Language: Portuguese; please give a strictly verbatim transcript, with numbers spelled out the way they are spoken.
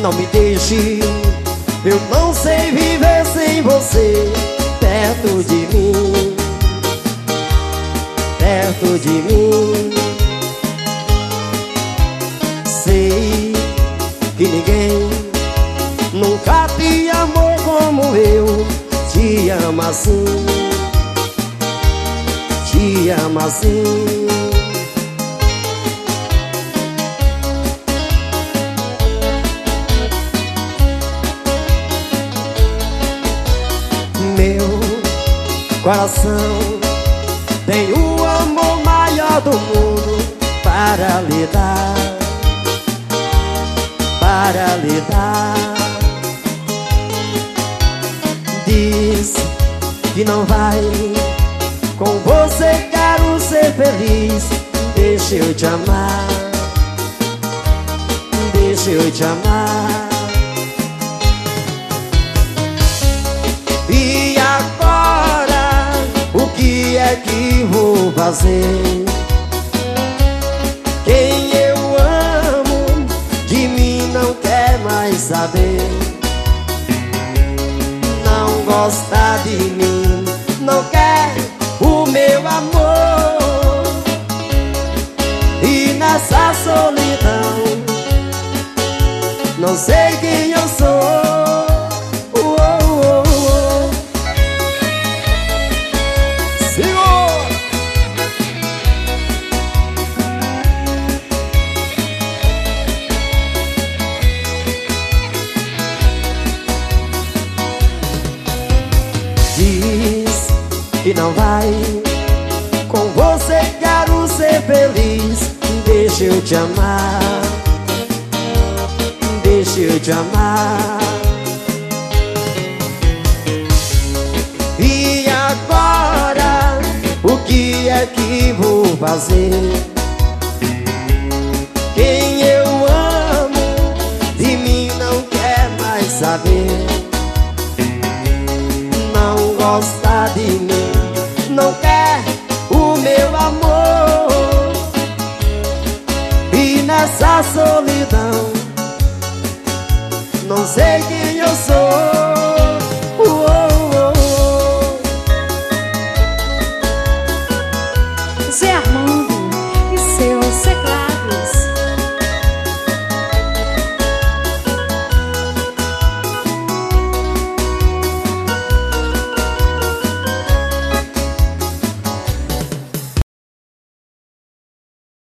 não me deixe, eu não sei viver sem você perto de mim, perto de mim. Sei que ninguém nunca te amou como eu te amo assim, te amo assim. Meu coração tem o amor maior do mundo para lhe dar, para lhe dar. Diz que não vai, com você quero ser feliz. Deixa eu te amar, deixa eu te amar. E agora, o que é que vou fazer? Quem eu amo de mim não quer mais saber. Não gosta de mim, não quer o meu amor. E nessa solidão, não sei quem eu sou. Diz que não vai, com você quero ser feliz. Deixa eu te amar, deixa eu te amar. E agora, o que é que vou fazer? Quem eu amo de mim não quer mais saber. Não gosta de mim, não quer o meu amor. E nessa solidão, não sei quem